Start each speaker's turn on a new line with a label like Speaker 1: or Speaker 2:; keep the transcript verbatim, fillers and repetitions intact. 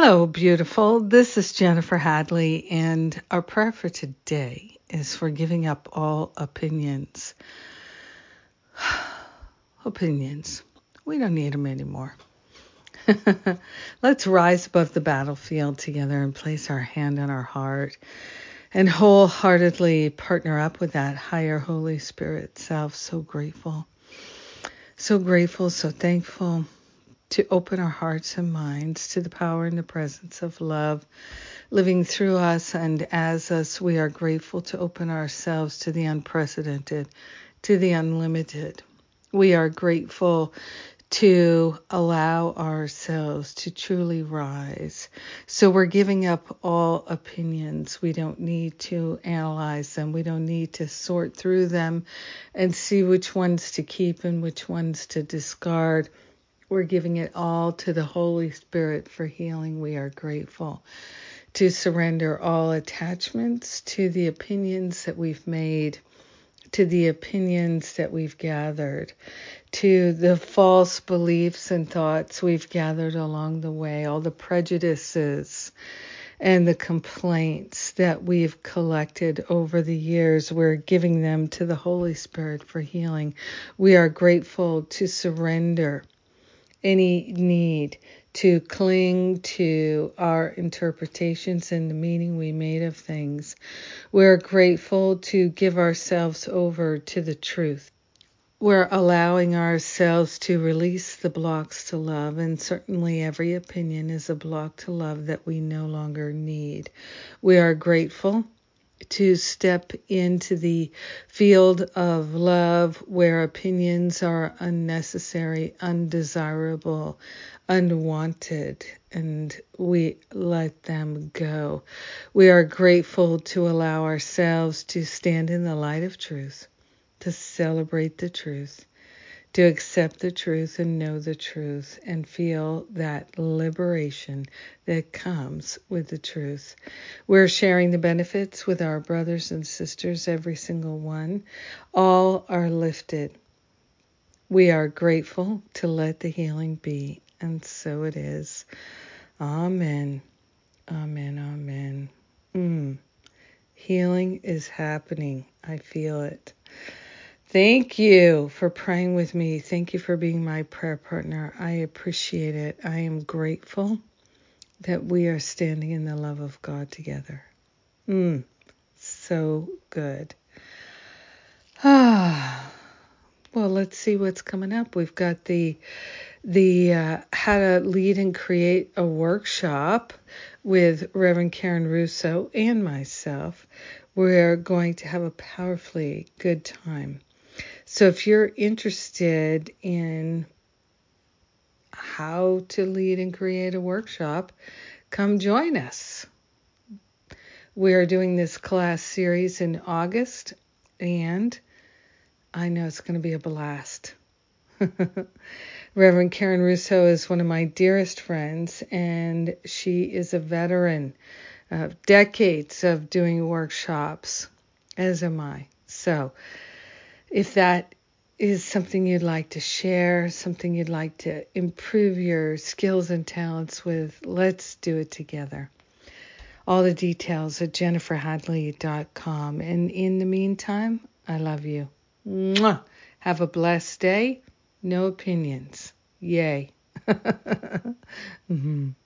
Speaker 1: Hello, beautiful. This is Jennifer Hadley, and our prayer for today is for giving up all opinions. Opinions. We don't need them anymore. Let's rise above the battlefield together and place our hand on our heart and wholeheartedly partner up with that higher Holy Spirit self. So grateful. So grateful, so thankful to open our hearts and minds to the power and the presence of love living through us and as us. We are grateful to open ourselves to the unprecedented, to the unlimited. We are grateful to allow ourselves to truly rise. So we're giving up all opinions. We don't need to analyze them. We don't need to sort through them and see which ones to keep and which ones to discard. We're giving it all to the Holy Spirit for healing. We are grateful to surrender all attachments to the opinions that we've made, to the opinions that we've gathered, to the false beliefs and thoughts we've gathered along the way, all the prejudices and the complaints that we've collected over the years. We're giving them to the Holy Spirit for healing. We are grateful to surrender any need to cling to our interpretations and the meaning we made of things. We're grateful to give ourselves over to the truth. We're allowing ourselves to release the blocks to love, and certainly every opinion is a block to love that we no longer need. We are grateful to step into the field of love where opinions are unnecessary, undesirable, unwanted, and we let them go. We are grateful to allow ourselves to stand in the light of truth, to celebrate the truth, to accept the truth and know the truth and feel that liberation that comes with the truth. We're sharing the benefits with our brothers and sisters, every single one. All are lifted. We are grateful to let the healing be, and so it is. Amen. Amen. Amen. Mm. Healing is happening. I feel it. Thank you for praying with me. Thank you for being my prayer partner. I appreciate it. I am grateful that we are standing in the love of God together. Mm, so good. Ah, well, let's see what's coming up. We've got the the uh, How to Lead and Create a workshop with Reverend Karen Russo and myself. We're going to have a powerfully good time. So if you're interested in how to lead and create a workshop, come join us. We're doing this class series in August, and I know it's going to be a blast. Reverend Karen Russo is one of my dearest friends, and she is a veteran of decades of doing workshops, as am I. So if that is something you'd like to share, something you'd like to improve your skills and talents with, let's do it together. All the details at jennifer hadley dot com. And in the meantime, I love you. Mwah! Have a blessed day. No opinions. Yay. mm-hmm.